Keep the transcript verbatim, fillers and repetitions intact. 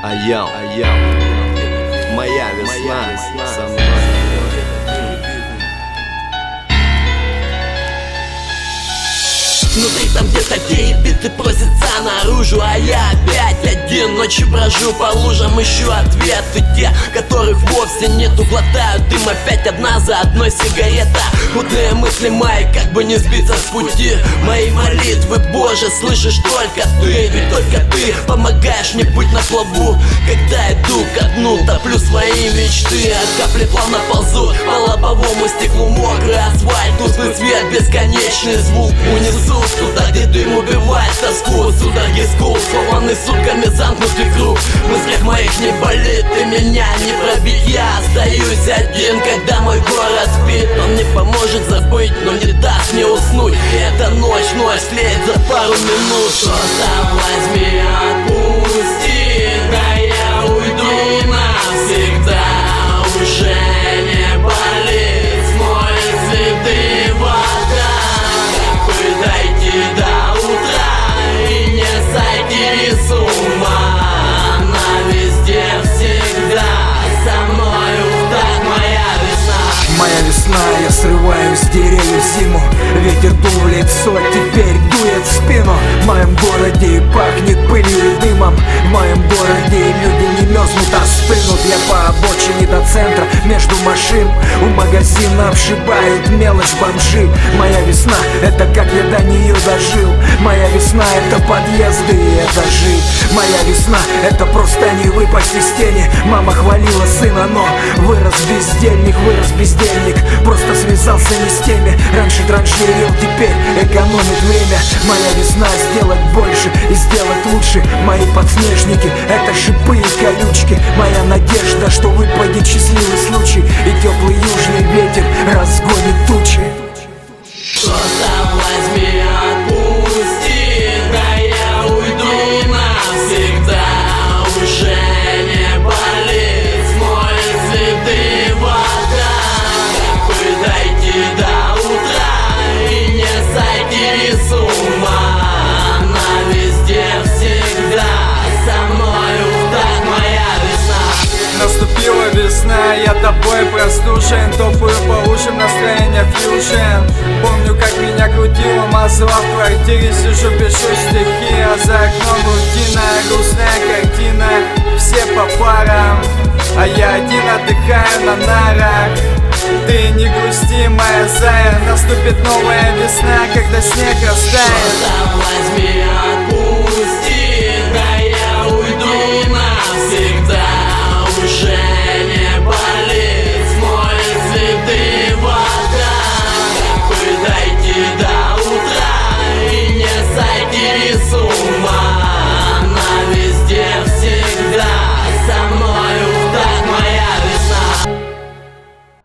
Аял, аял, моя весна со мной. Внутри там где-то биты просятся наружу, а я опять один ночью брожу по лужам, ищу ответы. Те, которых вовсе нету, глотают дым опять одна за одной сигарета. Мутные мысли мои, как бы не сбиться с пути. Мои молитвы, Боже, слышишь только ты. Ведь только ты помогаешь мне быть на плаву. Когда иду ко дну, топлю свои мечты, а капли плавно ползут по лобовому стеклу. Мокрый асфальт, тусклый свет, бесконечный звук унесу туда, где дым убивает тоску. Судороги скул, скованы сутками замкнутый круг. В мыслях моих не болит, и меня не пробить. Я остаюсь один, когда мой город спит. Он не поможет забыть, но не даст мне уснуть. И эта ночь, ночь слеет за пару минут. Просто возьми, отпусти, да я уйду навсегда. Уже не болит, смоет следы вода. Как бы дойти до утра и не сойти с ума. Она везде всегда со мною, так моя весна. Моя весна, я срываю с деревьев зиму. Ветер дул в лицо, теперь дует в спину. В моем городе и пахнет пылью и дымом. В моем городе и люди не мерзнут, а стынут. Я по обочине до центра, между машин. У магазина вшибают мелочь бомжи. Моя весна, это как я до нее дожил. Моя весна, это подъезды и этажи. Моя весна, это просто не выпасть из тени. Мама хвалила сына, но вырос бездельник, вырос бездельник. Просто связался не с теми. Раньше транжирил, теперь экономит время. Моя весна, сделать больше и сделать лучше. Мои подснежники, это шипы и колючки. Моя надежда, что выпадет счастливый случай, и теплый южный ветер разгонит тучи. Просто возьми, отпусти, да я уйду навсегда. Уже не болит, смоет следы вода. Как бы дойти до утра и не сойти с ума. Она везде всегда со мною, так моя весна. Наступила весна, я тобой простужен. Топаю по ушам, настроение фьюжен. Помню, как меня крутило, мазала в квартире. Сижу, пишу стихи, а за окном рутина. Грустная картина, все по парам, а я один отдыхаю на нарах. Ты не грусти, моя зая, наступит новая весна, когда снег растает. Просто возьми,